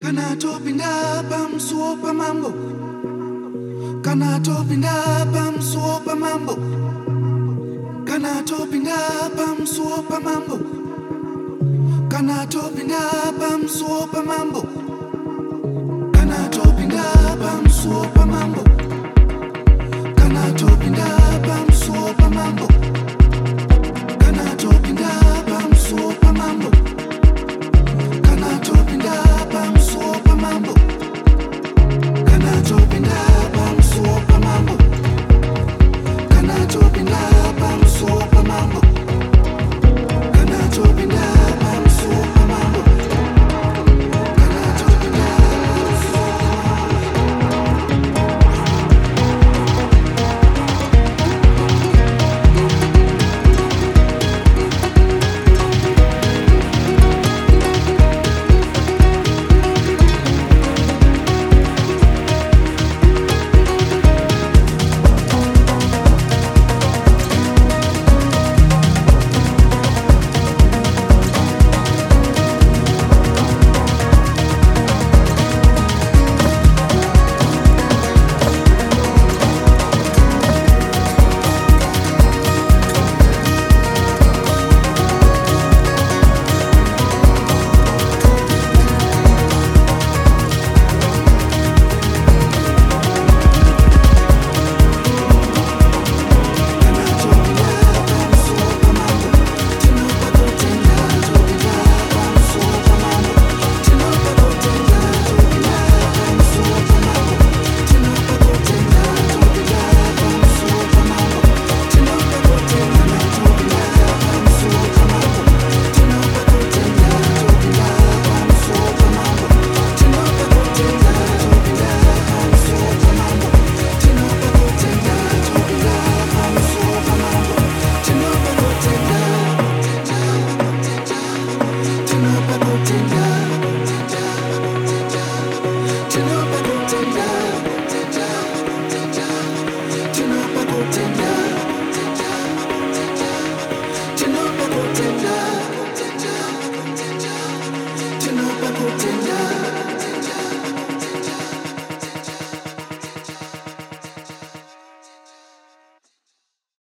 Kanatopinda pamsuopa mambo, kanatopinda pamsuopa mambo, kanatopinda pamsuopa mambo, kanatopinda pamsuopa mambo, kanatopinda pamsuopa mambo, kanatopinda pamsuopa mambo, kanatopinda pamsuopa mambo, kanatopinda pamsuopa mambo, kanatopinda pamsuopa mambo, kanatopinda pamsuopa mambo, kanatopinda pamsuopa mambo, kanatopinda Tena